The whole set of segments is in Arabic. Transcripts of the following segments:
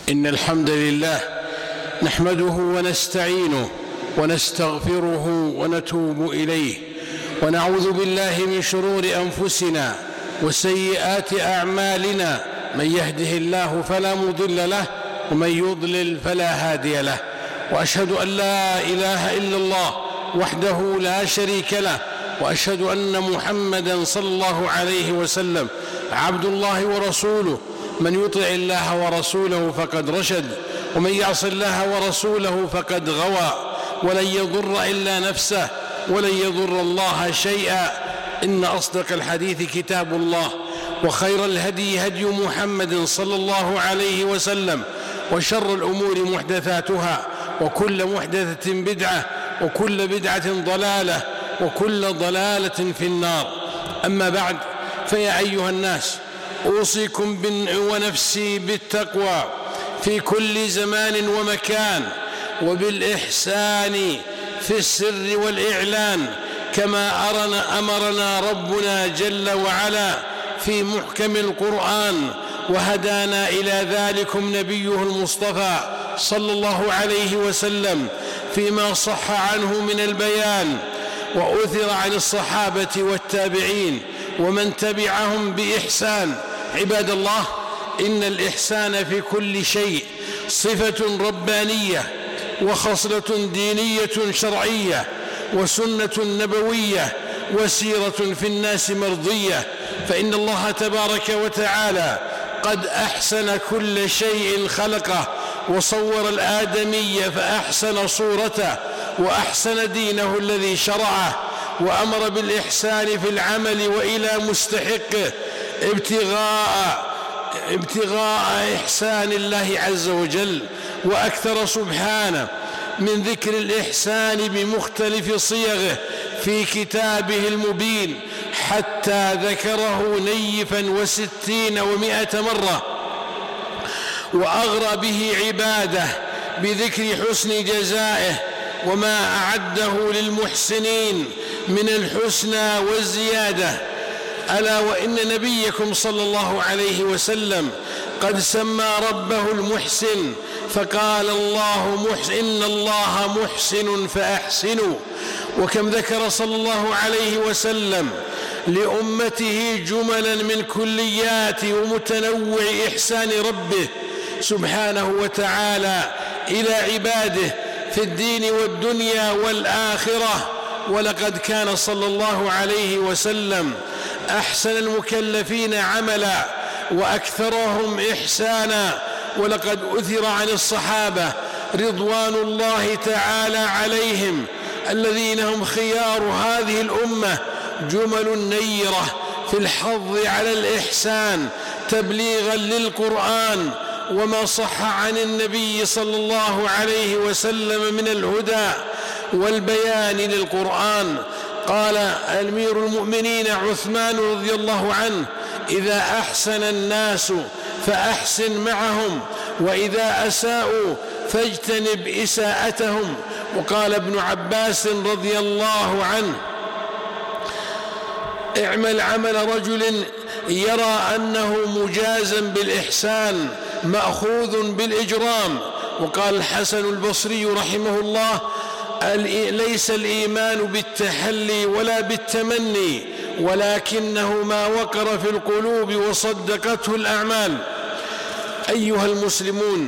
إن الحمد لله نحمده ونستعينه ونستغفره ونتوب إليه، ونعوذ بالله من شرور أنفسنا وسيئات أعمالنا، من يهده الله فلا مضل له ومن يضلل فلا هادي له، وأشهد أن لا إله إلا الله وحده لا شريك له، وأشهد أن محمدًا صلى الله عليه وسلم عبد الله ورسوله، من يطع الله ورسوله فقد رشد، ومن يعص الله ورسوله فقد غوى، ولن يضر إلا نفسه ولن يضر الله شيئا. إن أصدق الحديث كتاب الله، وخير الهدي هدي محمد صلى الله عليه وسلم، وشر الأمور محدثاتها، وكل محدثة بدعة، وكل بدعة ضلالة، وكل ضلالة في النار. أما بعد، فيا أيها الناس، أوصيكم ونفسي بالتقوى في كل زمان ومكان، وبالإحسان في السر والإعلان، كما أمرنا ربنا جل وعلا في محكم القرآن، وهدانا إلى ذلكم نبيه المصطفى صلى الله عليه وسلم فيما صح عنه من البيان، وأثر عن الصحابة والتابعين ومن تبعهم بإحسان. عباد الله، إن الإحسان في كل شيء صفة ربانية، وخصلة دينية شرعية، وسنة نبوية، وسيرة في الناس مرضية، فإن الله تبارك وتعالى قد أحسن كل شيء خلقه، وصور الآدمي فأحسن صورته، وأحسن دينه الذي شرعه، وأمر بالإحسان في العمل وإلى مستحقه ابتغاء إحسان الله عز وجل. وأكثر سبحانه من ذكر الإحسان بمختلف صيغه في كتابه المبين، حتى ذكره نيفا 60 و100 مرة، وأغرى به عباده بذكر حسن جزائه وما أعده للمحسنين من الحسنى والزيادة. ألا وإن نبيكم صلى الله عليه وسلم قد سمى ربه المحسن، فقال إن الله محسن فأحسنوا. وكم ذكر صلى الله عليه وسلم لأمته جملا من كليات ومتنوع إحسان ربه سبحانه وتعالى إلى عباده في الدين والدنيا والآخرة. ولقد كان صلى الله عليه وسلم أحسن المكلفين عملا وأكثرهم إحسانا. ولقد أثر عن الصحابة رضوان الله تعالى عليهم الذين هم خيار هذه الأمة جمل نيرة في الحظ على الإحسان تبليغا للقرآن وما صح عن النبي صلى الله عليه وسلم من الهدى والبيان للقرآن. قال أمير المؤمنين عثمان رضي الله عنه: إذا أحسن الناس فأحسن معهم، وإذا أساءوا فاجتنب إساءتهم. وقال ابن عباس رضي الله عنه: اعمل عمل رجل يرى أنه مجازا بالإحسان مأخوذ بالإجرام. وقال الحسن البصري رحمه الله: ليس الإيمان بالتحلي ولا بالتمني، ولكنه ما وقر في القلوب وصدقته الأعمال. أيها المسلمون،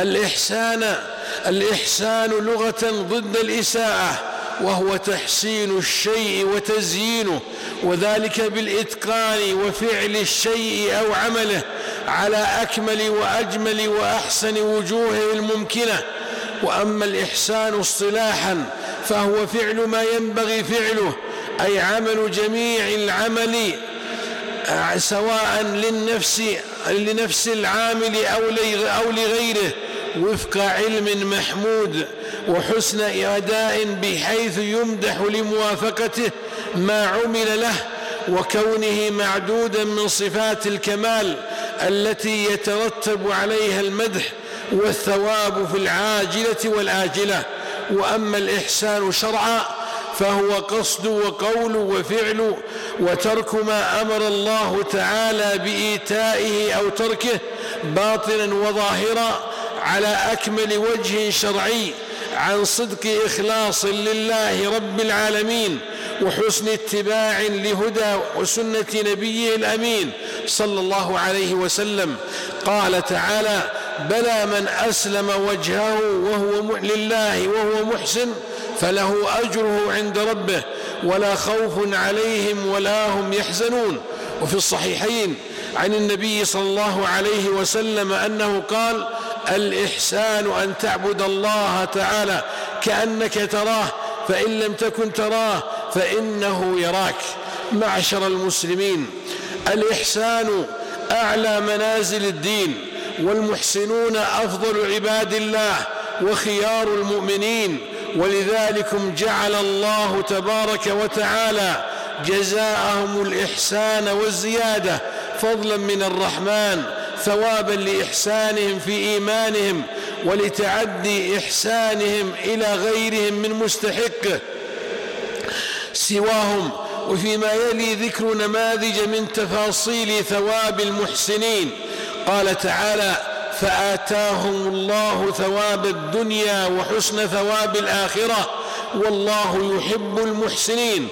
الإحسان لغة ضد الإساءة، وهو تحسين الشيء وتزيينه، وذلك بالإتقان وفعل الشيء أو عمله على أكمل وأجمل وأحسن وجوهه الممكنة. وأما الإحسان اصطلاحا فهو فعل ما ينبغي فعله، أي عمل جميع العمل سواء لنفس العامل أو لغيره وفق علم محمود وحسن أداء، بحيث يمدح لموافقته ما عمل له، وكونه معدودا من صفات الكمال التي يترتب عليها المدح والثواب في العاجلة والآجلة. وأما الإحسان شرعا فهو قصد وقول وفعل وترك ما أمر الله تعالى بإيتائه أو تركه باطنا وظاهرا على أكمل وجه شرعي عن صدق إخلاص لله رب العالمين وحسن اتباع لهدى وسنة نبيه الأمين صلى الله عليه وسلم. قال تعالى: بلى من أسلم وجهه لله وهو محسن فله أجره عند ربه ولا خوف عليهم ولا هم يحزنون. وفي الصحيحين عن النبي صلى الله عليه وسلم أنه قال: الإحسان أن تعبد الله تعالى كأنك تراه فإن لم تكن تراه فإنه يراك. معشر المسلمين، الإحسان أعلى منازل الدين، والمحسنون أفضل عباد الله وخيار المؤمنين، ولذلك جعل الله تبارك وتعالى جزاءهم الإحسان والزيادة فضلا من الرحمن، ثوابا لإحسانهم في إيمانهم ولتعدي إحسانهم إلى غيرهم من مستحقه سواهم. وفيما يلي ذكر نماذج من تفاصيل ثواب المحسنين. قال تعالى: فآتاهم الله ثواب الدنيا وحسن ثواب الآخرة والله يحب المحسنين.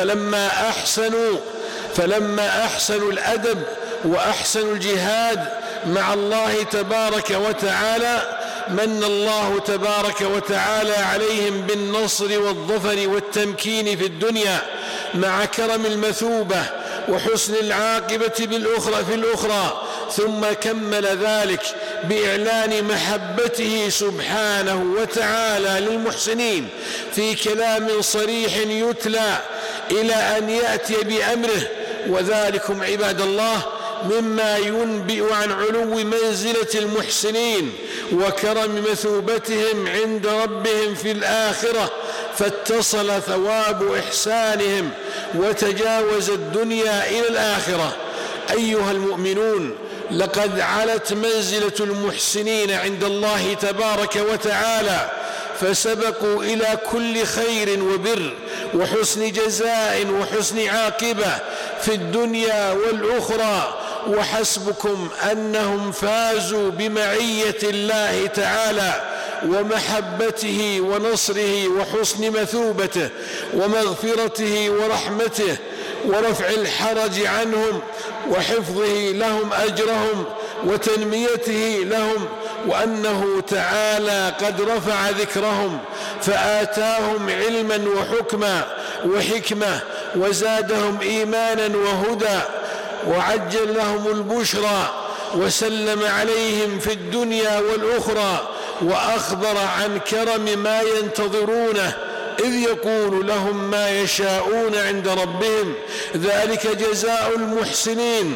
فلما أحسنوا الأدب وأحسنوا الجهاد مع الله تبارك وتعالى من الله تبارك وتعالى عليهم بالنصر والظفر والتمكين في الدنيا مع كرم المثوبة وحسن العاقبة في الأخرى. ثم كمل ذلك بإعلان محبته سبحانه وتعالى للمحسنين في كلام صريح يتلى إلى أن يأتي بأمره. وذلكم عباد الله مما ينبئ عن علو منزلة المحسنين وكرم مثوبتهم عند ربهم في الآخرة، فاتصل ثواب إحسانهم وتجاوز الدنيا إلى الآخرة. أيها المؤمنون، لقد علت منزلة المحسنين عند الله تبارك وتعالى، فسبقوا إلى كل خير وبر وحسن جزاء وحسن عاقبة في الدنيا والأخرى. وحسبكم أنهم فازوا بمعية الله تعالى ومحبته ونصره وحسن مثوبته ومغفرته ورحمته ورفع الحرج عنهم وحفظه لهم أجرهم وتنميته لهم، وأنه تعالى قد رفع ذكرهم فآتاهم علما وحكما وحكمة وزادهم إيمانا وهدى وعجل لهم البشرى وسلم عليهم في الدنيا والأخرى، وأخبر عن كرم ما ينتظرونه إذ يقول لهم ما يشاءون عند ربهم ذلك جزاء المحسنين.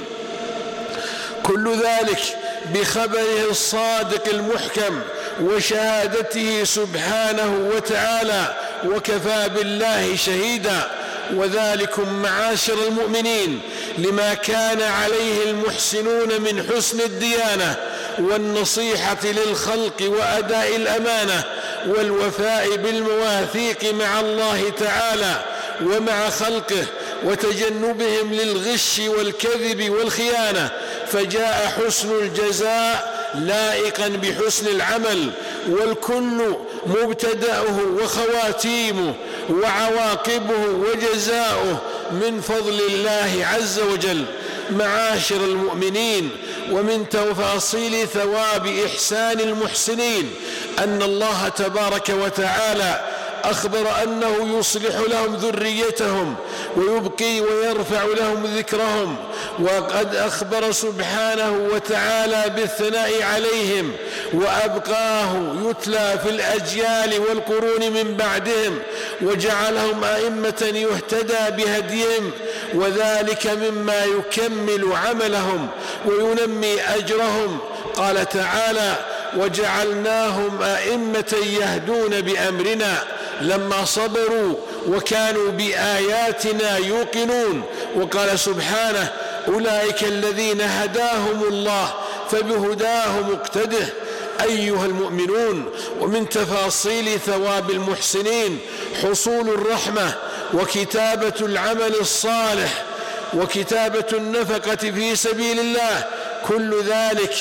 كل ذلك بخبره الصادق المحكم وشهادته سبحانه وتعالى، وكفى بالله شهيدا. وذلكم معاشر المؤمنين لما كان عليه المحسنون من حسن الديانة والنصيحة للخلق وأداء الأمانة والوفاء بالمواثيق مع الله تعالى ومع خلقه وتجنبهم للغش والكذب والخيانة، فجاء حسن الجزاء لائقا بحسن العمل، والكل مبتدأه وخواتيمه وعواقبه وجزاؤه من فضل الله عز وجل. معاشر المؤمنين، ومن تفاصيل ثواب إحسان المحسنين أن الله تبارك وتعالى أخبر أنه يصلح لهم ذريتهم ويبقي ويرفع لهم ذكرهم، وقد أخبر سبحانه وتعالى بالثناء عليهم وأبقاه يتلى في الأجيال والقرون من بعدهم، وجعلهم أئمة يهتدى بهديهم، وذلك مما يكمل عملهم وينمي أجرهم. قال تعالى: وجعلناهم أئمة يهدون بأمرنا لما صبروا وكانوا بآياتنا يوقنون. وقال سبحانه: أولئك الذين هداهم الله فبهداه مقتده. أيها المؤمنون، ومن تفاصيل ثواب المحسنين حصول الرحمة وكتابة العمل الصالح وكتابة النفقة في سبيل الله، كل ذلك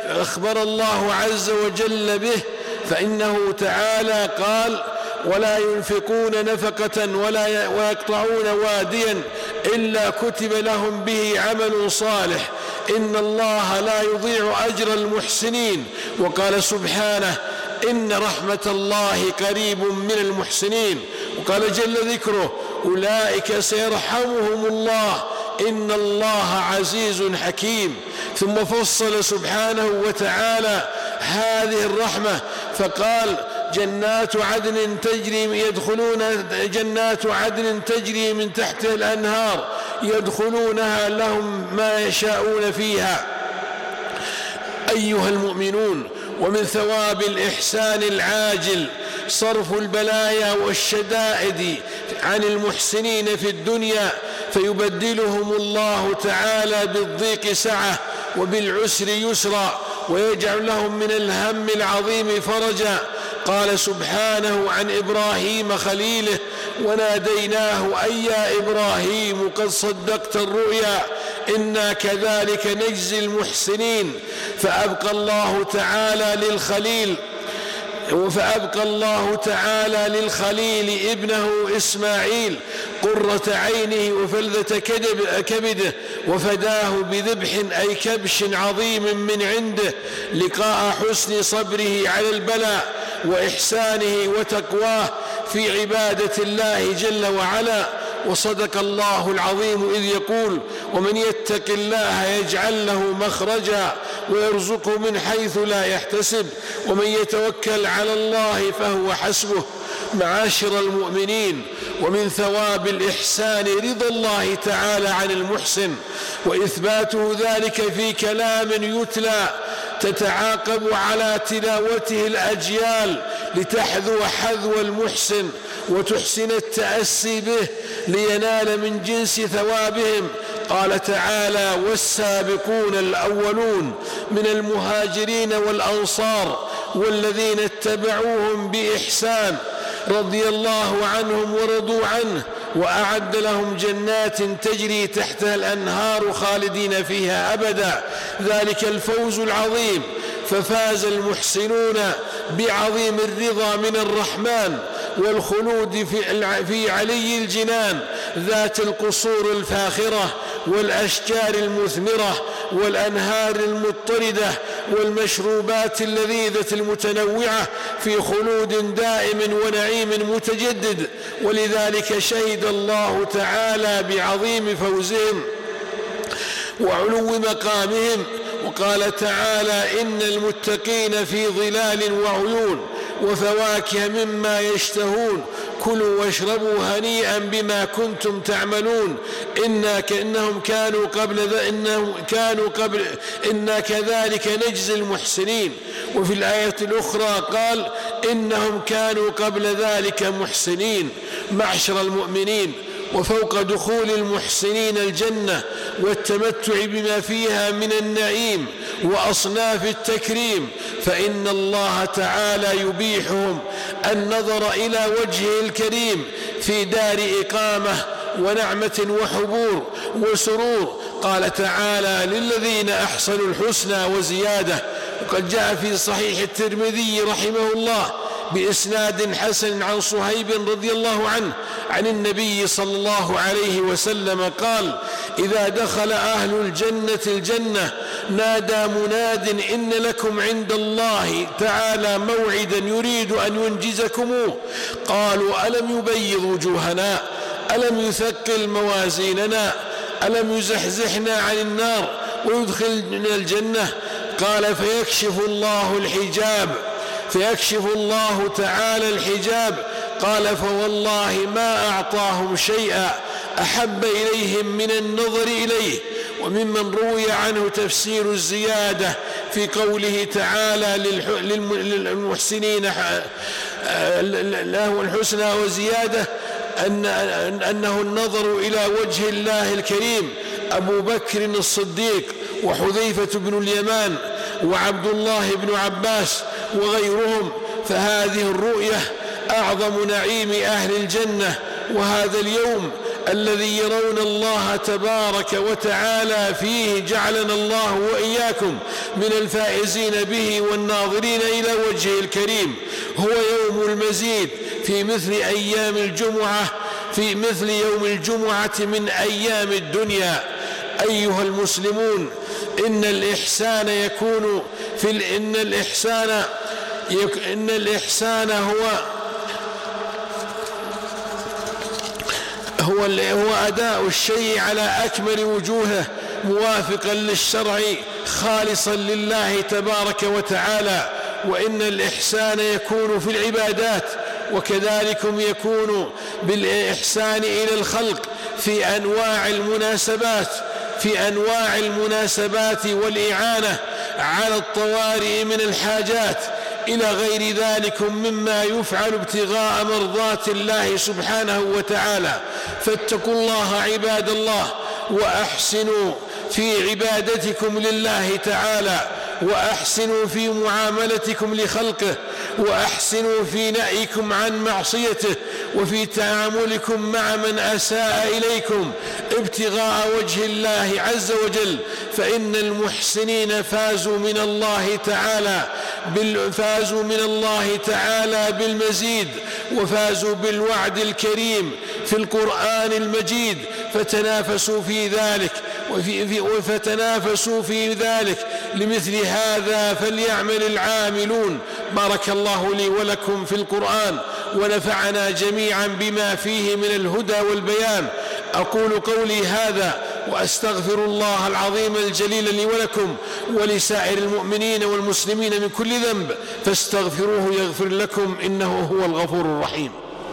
أخبر الله عز وجل به، فإنه تعالى قال: ولا ينفقون نفقة ويقطعون واديا إلا كتب لهم به عمل صالح إن الله لا يضيع أجر المحسنين. وقال سبحانه: إن رحمة الله قريب من المحسنين. وقال جل ذكره: أولئك سيرحمهم الله إن الله عزيز حكيم. ثم فصل سبحانه وتعالى هذه الرحمة فقال: جنات عدن يدخلون جنات عدن تجري من تحتها الأنهار يدخلونها لهم ما يشاءون فيها. أيها المؤمنون، ومن ثواب الإحسان العاجل صرف البلايا والشدائد عن المحسنين في الدنيا، فيبدلهم الله تعالى بالضيق سعة وبالعسر يسرا، ويجعل لهم من الهم العظيم فرجا. قال سبحانه عن إبراهيم خليله: وناديناه أي يا إبراهيم قد صدقت الرؤيا إنا كذلك نجزي المحسنين. فأبقى الله تعالى للخليل ابنه إسماعيل قرة عينه وفلذة كبده، وفداه بذبح أي كبش عظيم من عنده، لقاء حسن صبره على البلاء وإحسانه وتقواه في عبادة الله جل وعلا. وصدق الله العظيم إذ يقول: ومن يتق الله يجعل له مخرجا ويرزقه من حيث لا يحتسب ومن يتوكل على الله فهو حسبه. معاشر المؤمنين، ومن ثواب الإحسان رضا الله تعالى عن المحسن، وإثباته ذلك في كلام يتلى تتعاقب على تلاوته الأجيال لتحذو حذو المحسن وتحسن التأسي به لينال من جنس ثوابهم. قال تعالى: والسابقون الأولون من المهاجرين والأنصار والذين اتبعوهم بإحسان رضي الله عنهم ورضوا عنه وأعد لهم جنات تجري تحتها الأنهار خالدين فيها أبدا، ذلك الفوز العظيم. ففاز المحسنون بعظيم الرضا من الرحمن والخلود في علي الجنان ذات القصور الفاخرة والأشجار المثمرة والأنهار المضطردة والمشروبات اللذيذة المتنوعة في خلود دائم ونعيم متجدد. ولذلك شهد الله تعالى بعظيم فوزهم وعلو مقامهم. وقال تعالى: إن المتقين في ظلال وعيون وفواكه مما يشتهون كلوا واشربوا هنيئا بما كنتم تعملون إنا كذلك نجزي المحسنين. وفي الآية الأخرى قال: إنهم كانوا قبل ذلك محسنين. معشر المؤمنين، وفوق دخول المحسنين الجنة والتمتع بما فيها من النعيم وأصناف التكريم، فإن الله تعالى يبيحهم النظر إلى وجهه الكريم في دار إقامة ونعمة وحبور وسرور. قال تعالى: للذين أحسنوا الحسنى وزيادة. وقد جاء في صحيح الترمذي رحمه الله بإسناد حسن عن صهيب رضي الله عنه عن النبي صلى الله عليه وسلم قال: إذا دخل أهل الجنة نادى مناد: إن لكم عند الله تعالى موعدا يريد أن ينجزكموه. قالوا: ألم يبيض وجوهنا؟ ألم يثقل موازيننا؟ ألم يزحزحنا عن النار ويدخلنا الجنة؟ قال: فيكشف الله تعالى الحجاب. قال: فوالله ما أعطاهم شيئا أحب إليهم من النظر إليه. وممن روي عنه تفسير الزيادة في قوله تعالى للمحسنين له الحسنى وزيادة أنه النظر إلى وجه الله الكريم أبو بكر الصديق وحذيفة بن اليمان وعبد الله بن عباس وغيرهم. فهذه الرؤية أعظم نعيم أهل الجنة، وهذا اليوم الذي يرون الله تبارك وتعالى فيه، جعلنا الله وإياكم من الفائزين به والناظرين إلى وجهه الكريم. هو يوم المزيد في مثل يوم الجمعة من أيام الدنيا. أيها المسلمون، إن الإحسان هو أداء الشيء على أكمل وجوهه، موافقا للشرع، خالصا لله تبارك وتعالى. وإن الإحسان يكون في العبادات، وكذلك يكون بالإحسان إلى الخلق في أنواع المناسبات والإعانة على الطوارئ من الحاجات إلى غير ذلك مما يفعل ابتغاء مرضات الله سبحانه وتعالى. فاتقوا الله عباد الله، وأحسنوا في عبادتكم لله تعالى، وأحسنوا في معاملتكم لخلقه، وأحسنوا في نهيكم عن معصيته، وفي تعاملكم مع من أساء إليكم ابتغاء وجه الله عز وجل. فإن المحسنين فازوا من الله تعالى بالمزيد، وفازوا بالوعد الكريم في القرآن المجيد. فتنافسوا في ذلك لمثل هذا فليعمل العاملون. بارك الله لي ولكم في القرآن، ونفعنا جميعا بما فيه من الهدى والبيان. أقول قولي هذا وأستغفر الله العظيم الجليل لي ولكم ولسائر المؤمنين والمسلمين من كل ذنب، فاستغفروه يغفر لكم، إنه هو الغفور الرحيم.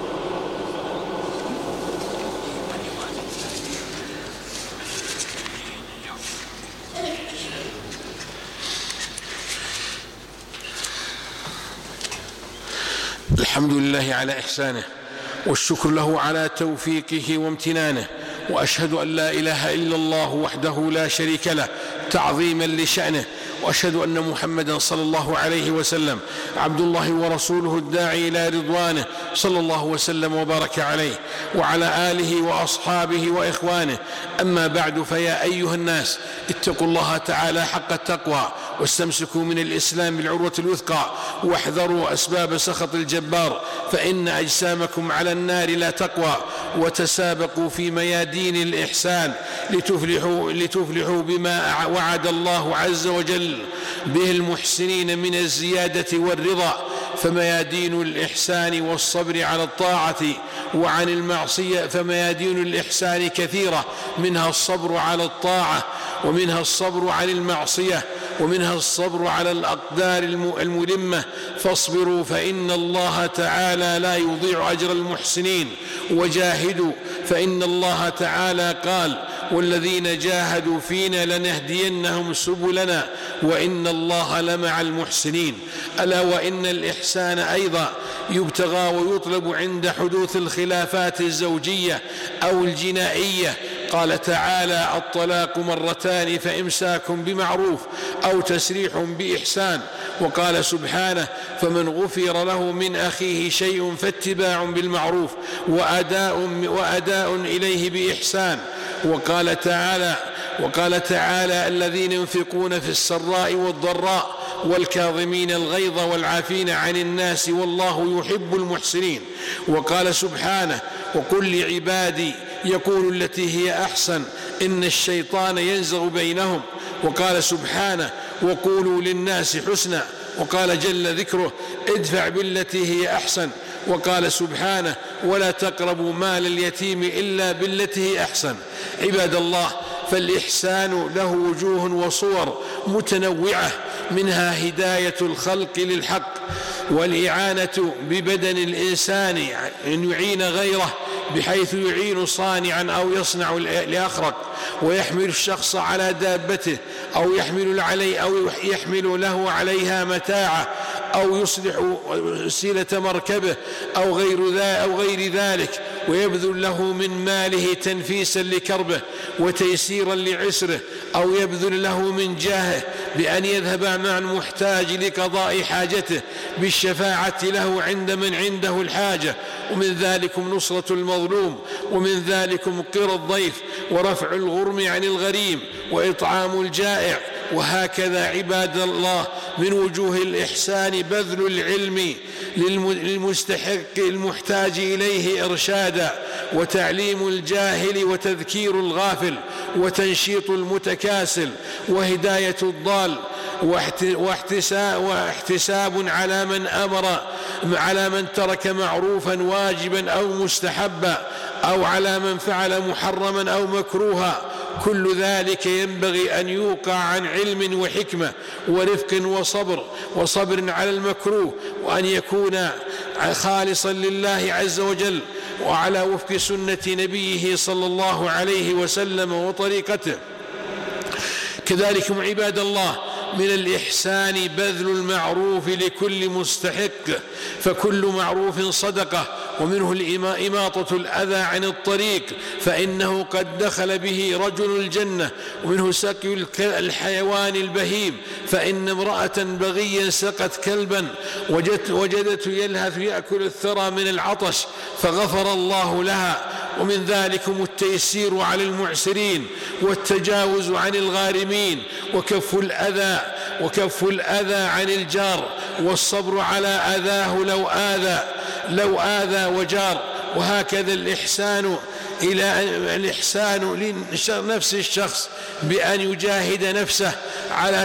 الحمد لله على إحسانه، والشكر له على توفيقه وامتنانه، وأشهد أن لا إله إلا الله وحده لا شريك له تعظيما لشأنه، وأشهد أن محمدا صلى الله عليه وسلم عبد الله ورسوله الداعي إلى رضوانه، صلى الله وسلم وبارك عليه وعلى آله وأصحابه وإخوانه. أما بعد، فيا أيها الناس، اتقوا الله تعالى حق التقوى، واستمسكوا من الإسلام بالعروة الوثقى، واحذروا أسباب سخط الجبار، فإن أجسامكم على النار لا تقوى. وتسابقوا في ميادين الإحسان لتفلحوا بما وعد الله عز وجل به المحسنين من الزيادة والرضا. فميادين الإحسان والصبر على الطاعة وعن المعصية، فميادين الإحسان كثيرة، منها الصبر على الطاعة، ومنها الصبر عن المعصية، ومنها الصبر على الأقدار الملمة. فاصبروا فإن الله تعالى لا يضيع أجر المحسنين، وجاهدوا فإن الله تعالى قال: والذين جاهدوا فينا لنهدينهم سبلنا وإن الله لمع المحسنين. ألا وإن الإحسان أيضا يبتغى ويطلب عند حدوث الخلافات الزوجية أو الجنائية. قال تعالى: الطلاق مرتان فإمساك بمعروف أو تسريح بإحسان. وقال سبحانه: فمن غفر له من أخيه شيء فاتباع بالمعروف وأداء إليه بإحسان. وقال تعالى: الذين ينفقون في السراء والضراء والكاظمين الغيظ والعافين عن الناس والله يحب المحسنين. وقال سبحانه: وقل لعبادي يقول التي هي أحسن إن الشيطان ينزغ بينهم. وقال سبحانه: وقولوا للناس حسنا. وقال جل ذكره: ادفع بالتي هي أحسن. وقال سبحانه: ولا تقربوا مال اليتيم إلا بالتي هي أحسن. عباد الله، فالإحسان له وجوه وصور متنوعة، منها هداية الخلق للحق، والإعانة ببدن الإنسان أن يعين غيره بحيث يعين صانعا أو يصنع لأخرق، ويحمل الشخص على دابته أو يحمل له عليها متاعه، أو يصلح سيلة مركبه أو غير ذلك. ويبذل له من ماله تنفيسا لكربه وتيسيرا لعسره، أو يبذل له من جاهه بأن يذهب مع المحتاج لقضاء حاجته بالشفاعة له عند من عنده الحاجة. ومن ذلكم نصرة المظلوم، ومن ذلكم قرى الضيف، ورفع الغرم عن الغريم، وإطعام الجائع. وهكذا عباد الله من وجوه الإحسان بذل العلم للمستحق المحتاج إليه إرشادا، وتعليم الجاهل، وتذكير الغافل، وتنشيط المتكاسل، وهداية الضال، واحتساب على من ترك معروفا واجبا أو مستحبا، أو على من فعل محرما أو مكروها. كل ذلك ينبغي أن يوقع عن علم وحكمة ورفق وصبر على المكروه، وأن يكون خالصا لله عز وجل وعلى وفق سنة نبيه صلى الله عليه وسلم وطريقته. كذلكم عباد الله من الإحسان بذل المعروف لكل مستحق، فكل معروف صدقة، ومنه إماطة الأذى عن الطريق فإنه قد دخل به رجل الجنة، ومنه سقي الحيوان البهيم، فإن امرأة بغيا سقت كلبا وجدته يلهث يأكل الثرى من العطش فغفر الله لها. ومن ذلكم التيسير على المعسرين، والتجاوز عن الغارمين، وكف الأذى عن الجار، والصبر على أذاه لو آذى وجار. وهكذا الإحسان لنفس الشخص بأن يجاهد نفسه على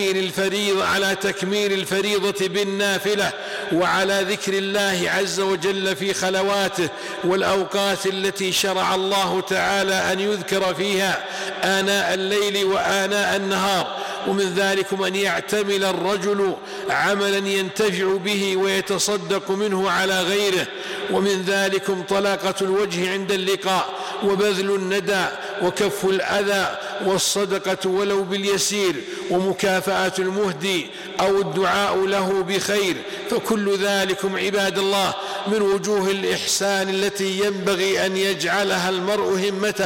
تكميل الفريضة بالنافلة، وعلى ذكر الله عز وجل في خلواته والأوقات التي شرع الله تعالى أن يذكر فيها آناء الليل وآناء النهار. ومن ذلكم أن يعتمل الرجل عملا ينتفع به ويتصدق منه على غيره. ومن ذلكم طلاقة الوجه عند اللقاء، وبذل الندى، وكف الأذى، والصدقة ولو باليسير، ومكافأة المهدي أو الدعاء له بخير. فكل ذلكم عباد الله من وجوه الإحسان التي ينبغي أن يجعلها المرء همته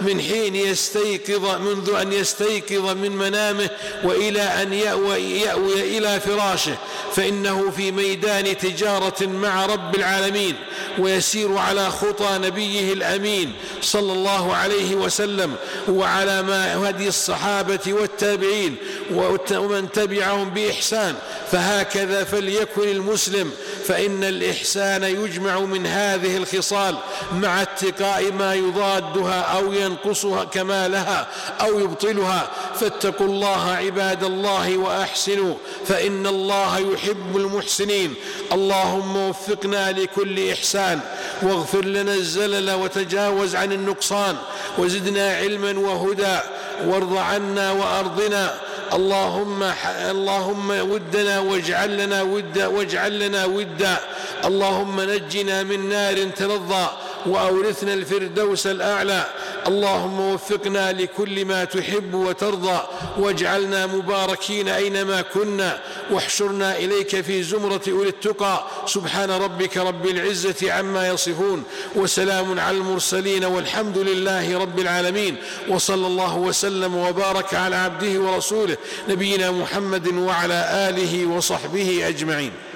منذ أن يستيقظ من منامه وإلى أن يأوي إلى فراشه، فإنه في ميدان تجارة مع رب العالمين، ويسير على خطى نبيه الأمين صلى الله عليه وسلم، وعلى ما هدي الصحابة والتابعين ومن تبعهم بإحسان. فهكذا فليكن المسلم، فإن الإحسان يجمع من هذه الخصال مع اتقاء ما يضادها أو ينقصها كمالها أو يبطلها. فاتقوا الله عباد الله وأحسنوا، فإن الله يحب المحسنين. اللهم وفقنا لكل إحسان، واغفر لنا الزلل، وتجاوز عن النقصان، وزدنا علما وهدى، وارض عنا وأرضنا. اللهم ودنا واجعل لنا ودا. اللهم نجنا من نار تلظى، وأورثنا الفردوس الأعلى. اللهم وفقنا لكل ما تحب وترضى، واجعلنا مباركين أينما كنا، واحشرنا إليك في زمرة أولي التقى. سبحان ربك رب العزة عما يصفون، وسلام على المرسلين، والحمد لله رب العالمين. وصلى الله وسلم وبارك على عبده ورسوله نبينا محمد وعلى آله وصحبه أجمعين.